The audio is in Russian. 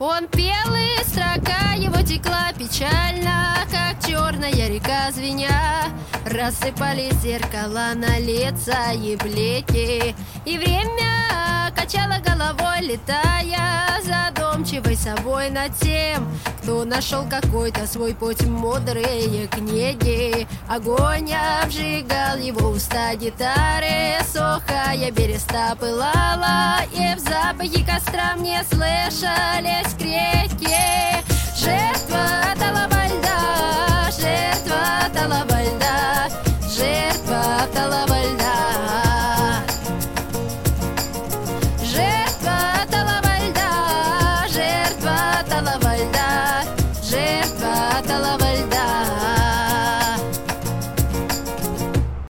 Он пел, и строка его текла печально, как черная река звеня. Рассыпались зеркала на лица и блеки, и время качало головой, летая задумчивой собой над тем, кто нашел какой-то свой путь, мудрые книги. Огонь обжигал его уста гитары, сухая береста пылала, и в запахе костра мне слышались крики. Жертва талого льда, жертва талого льда, жертва талого льда.